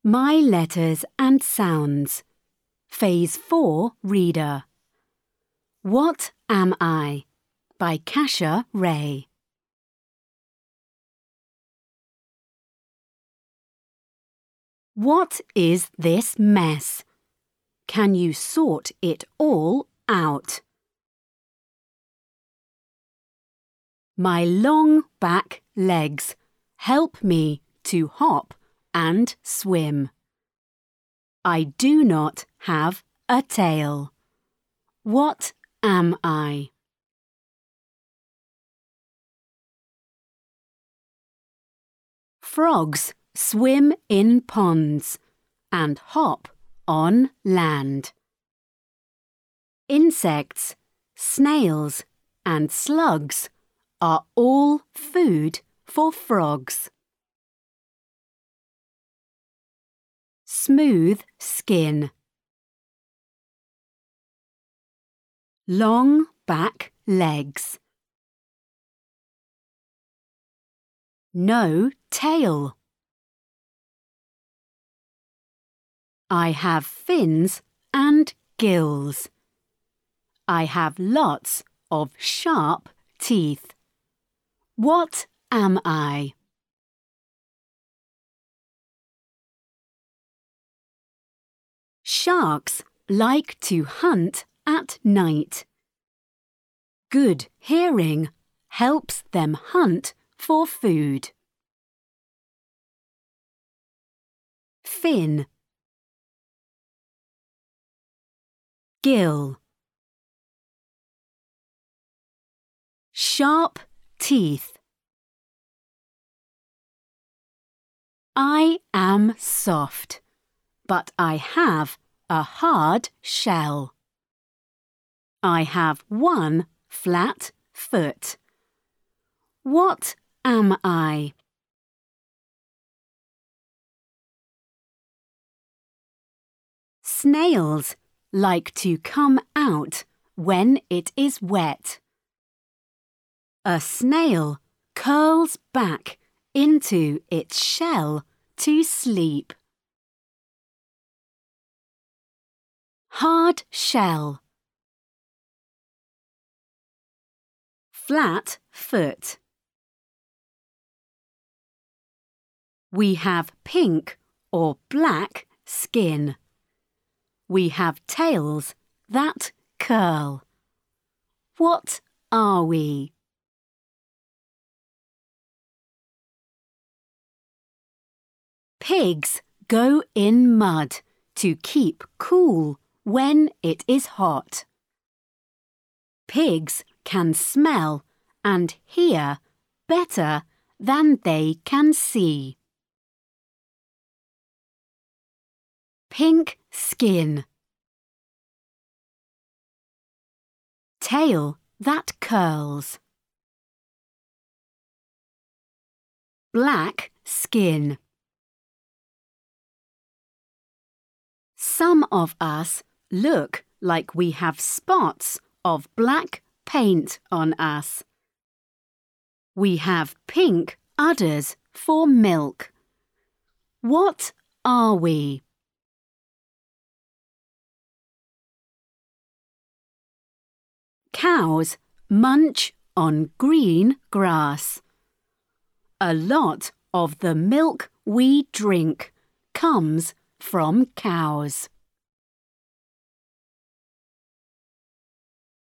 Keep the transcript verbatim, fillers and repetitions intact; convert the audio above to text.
My Letters and Sounds. Phase four Reader. What Am I? By Kasha Ray. What is this mess? Can you sort it all out? My long back legs help me to hop and swim. I do not have a tail. What am I? Frogs swim in ponds and hop on land. Insects, snails, and slugs are all food for frogs. Smooth skin. Long back legs. No tail. I have fins and gills. I have lots of sharp teeth. What am I? Sharks like to hunt at night. Good hearing helps them hunt for food. Fin. Gill. Sharp teeth. I am soft, but I have a hard shell. I have one flat foot. What am I? Snails like to come out when it is wet. A snail curls back into its shell to sleep. Hard shell. Flat foot. We have pink or black skin. We have tails that curl. What are we? Pigs go in mud to keep cool when it is hot. Pigs can smell and hear better than they can see. Pink skin. Tail that curls. Black skin. Some of us look like we have spots of black paint on us. We have pink udders for milk. What are we? Cows munch on green grass. A lot of the milk we drink comes from cows.